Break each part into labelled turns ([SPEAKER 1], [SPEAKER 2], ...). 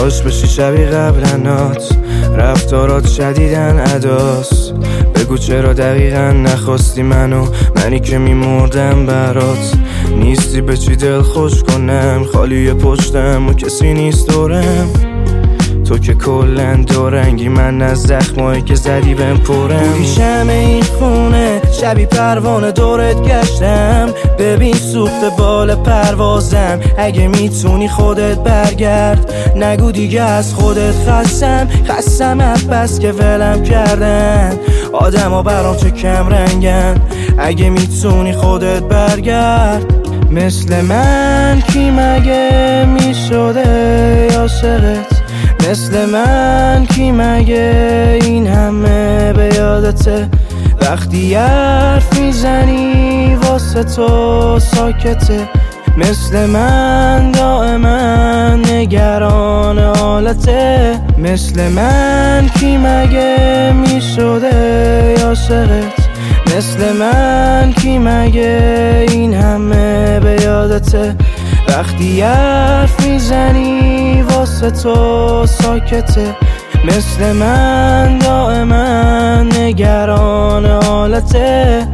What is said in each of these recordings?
[SPEAKER 1] کاش بشی شبیه قبلنات، رفتارات شدیدن عداست. بگو چرا دقیقا نخواستی منی که میمردم برات. نیستی به چی دل خوش کنم، خالی پشتم و کسی نیست دورم. تو که کلن دورنگی، من از زخمایی که زدی بهم پرم. بودی شمع این خونه، شبی پروانه دورت گشتم. ببین سوخت بال پروازم، اگه میتونی خودت برگرد. نگو دیگه از خودت خستم بس که ولم کردن. آدم ها برام چه کم رنگن، اگه میتونی خودت برگرد. مثل من کی مگه میشده عاشقت؟ مثل من کی مگه این همه به یادته؟ وقتی حرف میزنی واسه تو ساکته. مثل من دائما نگران حالته. مثل من کی مگه میشده عاشقت؟ مثل من کی مگه این همه به یادته؟ وقتی حرف میزنی واسه تو ساکته. مثل من دائما نگران حالته.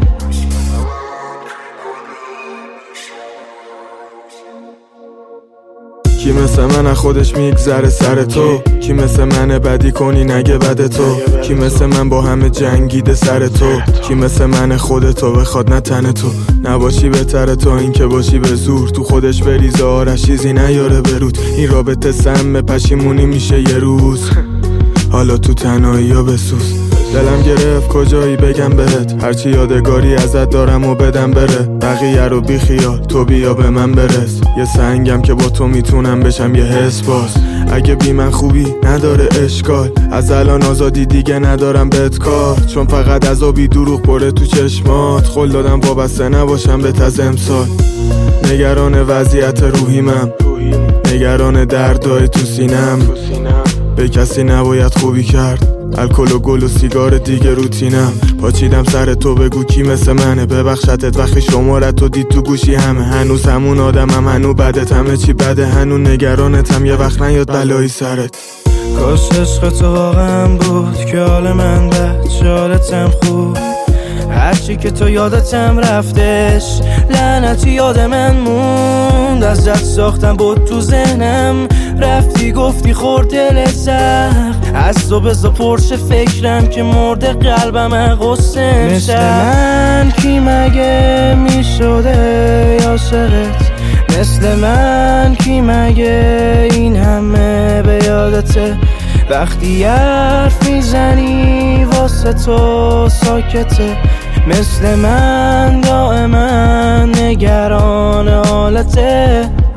[SPEAKER 2] کی مثل من از خودش میگذره سر تو؟ کی مثل من بدی کنی نگه بده تو؟ کی مثل من با همه جنگیده سر تو؟ کی مثل من خودتو بخواد نه تن تو؟ نباشی بهتره تو این که باشی به زور، تو خودش بریزه آرش چیزی نیاره برود. این رابطه سم پشیمونی میشه یه روز، حالا تو تنهایی ها بسوز. دلم گرفت کجایی بگم بهت، هرچی یادگاری ازت دارم و بدم بره. بقیه رو بی خیال، تو بیا به من برس. یه سنگم که با تو میتونم بشم یه حس باز. اگه بی من خوبی نداره اشکال، از الان آزادی دیگه ندارم بهت کار. چون فقط عذابی دروغ پره تو چشمات، خل دادم وابسته نباشم بهت از امسال. نگران وضعیت روحیمم، نگران دردای تو سینم. به کسی نباید خوبی کرد، الکل و گل و سیگار دیگه روتینم. پاچیدم سر تو بگو کی مثل منه، ببخشتت وقتی شمارت تو دید تو گوشی همه. هنوز همون آدمم، هنوز بدت، همه چی بده، هنوز نگرانتم. یه وقت نیاد بلایی سرت.
[SPEAKER 1] کاش عشق تو واقعا بود که حال من بد، حالتم خوب. هرچی که تو یادتم رفتش، لعنتی یاد من موند. ازت ساختم بود تو ذهنم، رفتی گفتی خورد دلت سخت. از تو بزا پرش فکرم که مرده قلبم غصه. مثل من کی مگه میشده عاشقت؟ مثل من کی مگه این همه به یادته؟ وقتی حرف میزنی واسه تو ساکته. مثل من دائما نگران حالته.